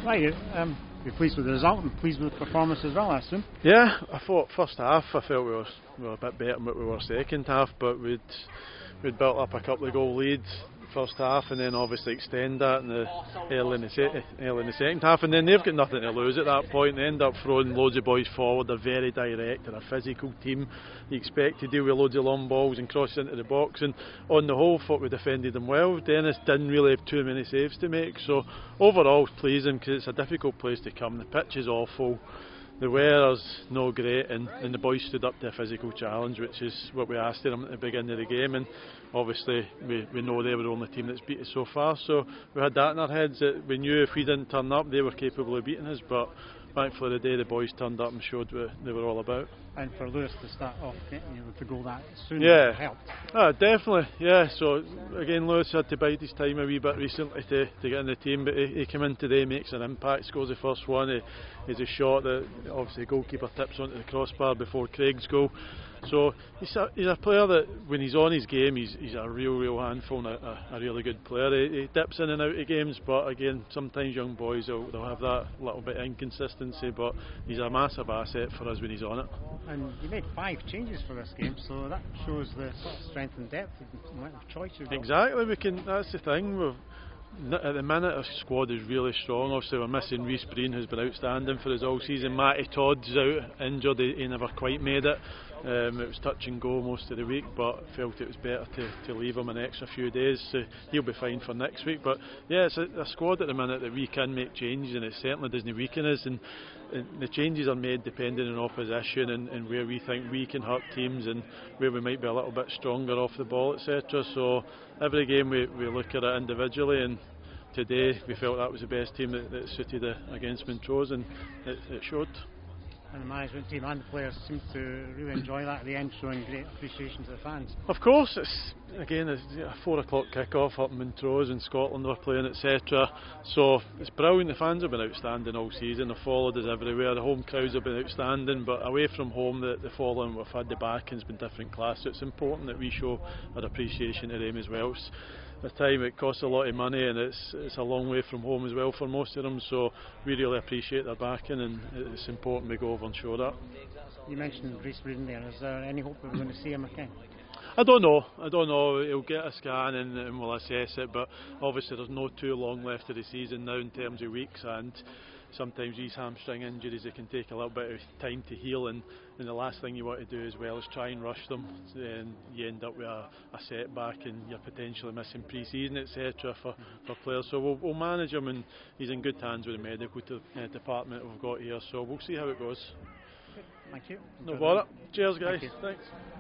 Right, you're pleased with the result and pleased with the performance as well, I assume? Yeah, I thought first half I felt we were a bit better than what we were second half, but we'd built up a couple of goal leads first half and then obviously extend that early in the second half, and then they've got nothing to lose at that point. They end up throwing loads of boys forward. They're very direct, they're a physical team. You expect to deal with loads of long balls and cross into the box, and on the whole thought we defended them well. Dennis didn't really have too many saves to make, so overall pleasing because it's a difficult place to come. The pitch is awful, the weather's no great, and the boys stood up to a physical challenge, which is what we asked of them at the beginning of the game, and obviously we know they were the only team that's beat us so far, so we had that in our heads that we knew if we didn't turn up they were capable of beating us, but thankfully the day the boys turned up and showed what they were all about. And for Lewis to start off getting with the goal that soon helped. Definitely, yeah. So again, Lewis had to bide his time a wee bit recently to get in the team, but he came in today, makes an impact, scores the first one. He's a shot that obviously the goalkeeper tips onto the crossbar before Craig's goal. So he's a player that when he's on his game he's a real handful and a really good player. He dips in and out of games, but again sometimes young boys they'll have that little bit of inconsistency, but he's a massive asset for us when he's on it. And you made 5 changes for this game, so that shows the sort of strength and depth and amount of choice you've got. Exactly, that's the thing. At the minute our squad is really strong. Obviously we're missing Rhys Breen, who's been outstanding for us all season. Matty Todd's out injured, he never quite made it. It was touch and go most of the week, but felt it was better to leave him an extra few days, so he'll be fine for next week. But yeah, it's a squad at the minute that we can make changes, and it certainly doesn't weaken us, and the changes are made depending on opposition and where we think we can hurt teams and where we might be a little bit stronger off the ball, etc. So every game we look at it individually, and today we felt that was the best team that suited against Montrose, and it showed. And the management team and the players seem to really enjoy that at the end, showing great appreciation to the fans. Of course, it's a 4 o'clock kick-off up in Montrose in Scotland, we're playing, etc. So it's brilliant. The fans have been outstanding all season, they've followed us everywhere. The home crowds have been outstanding, but away from home the following we've had, the backing's been different class, so it's important that we show our appreciation to them as well. At the time it costs a lot of money, and it's a long way from home as well for most of them, so we really appreciate their backing, and it's important we go over and show that. You mentioned Rhys Breen there. Is there any hope that we're going to see him again? I don't know. He'll get a scan and we'll assess it, but obviously there's no too long left of the season now in terms of weeks, and sometimes these hamstring injuries, they can take a little bit of time to heal, and the last thing you want to do as well is try and rush them, and you end up with a setback and you're potentially missing pre-season, etc. for players. So we'll manage him, and he's in good hands with the medical department we've got here, so we'll see how it goes. Thank you. No bother. Cheers guys. Thanks.